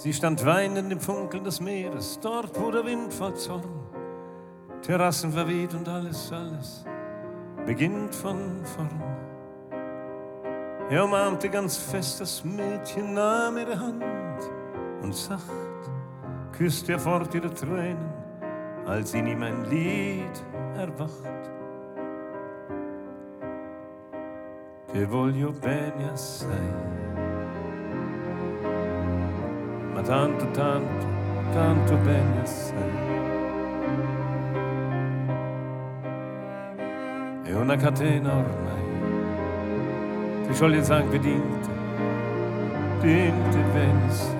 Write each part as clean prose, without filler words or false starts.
Sie stand weinend im Funkeln des Meeres, dort wo der Wind voll Zorn Terrassen verweht und alles beginnt von vorn. Er umarmte ganz fest das Mädchen, nahm ihre Hand und sacht küsste er fort ihre Tränen, als in ihm ein Lied erwacht. Che voglio bene assai, ma tanto, tanto, tanto bene assai. È una catena ormai, che scioglie sangue dinte bene assai.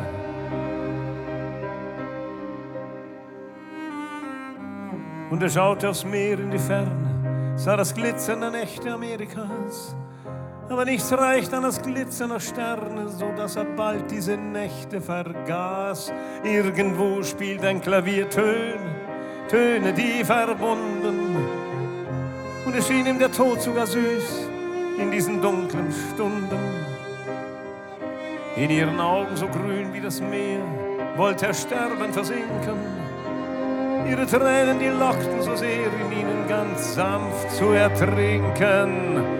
Und er schaute aufs Meer in die Ferne, sah das Glitzern der Nächte Amerikas. Aber nichts reicht an das Glitzern der Sterne, so dass er bald diese Nächte vergaß. Irgendwo spielt ein Klavier Töne, die verbunden. Und es schien ihm der Tod sogar süß in diesen dunklen Stunden. In ihren Augen so grün wie das Meer wollte er sterben, versinken. Ihre Tränen, die lockten so sehr, in ihnen ganz sanft zu ertrinken.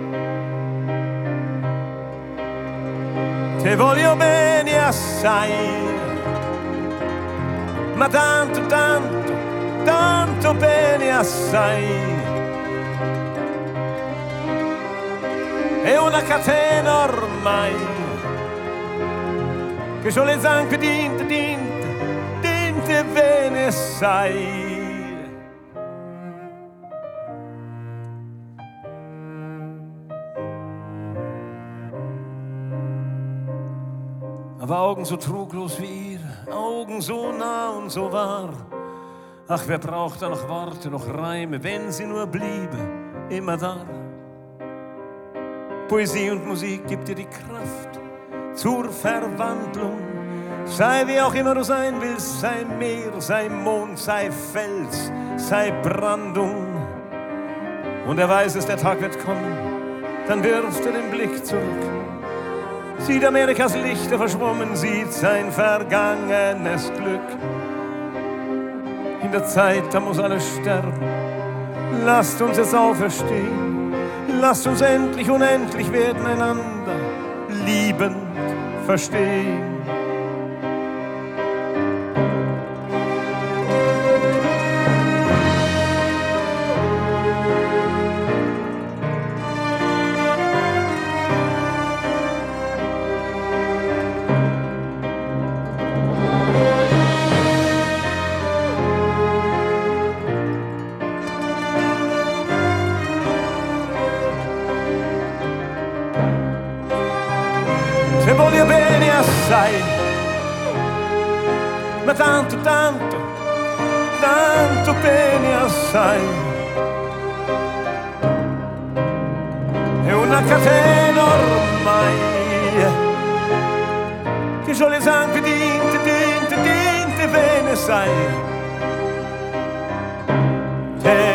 Te voglio bene assai, ma tanto, tanto, tanto bene assai. È una catena ormai, che c'ho le zanche dinte bene assai. Aber Augen so truglos wie ihre, Augen so nah und so wahr. Ach, wer braucht da noch Worte, noch Reime, wenn sie nur bliebe, immer da. Poesie und Musik gibt dir die Kraft zur Verwandlung. Sei wie auch immer du sein willst, sei Meer, sei Mond, sei Fels, sei Brandung. Und er weiß es, der Tag wird kommen, dann wirft er den Blick zurück. Sieht Amerikas Lichter verschwommen, sieht sein vergangenes Glück. In der Zeit, da muss alles sterben. Lasst uns jetzt auferstehen. Lasst uns endlich unendlich werden, einander liebend verstehen. Te voglio bene assai, ma tanto, tanto, tanto bene assai. È una catena ormai, che c'ho le zampe dinte bene sai.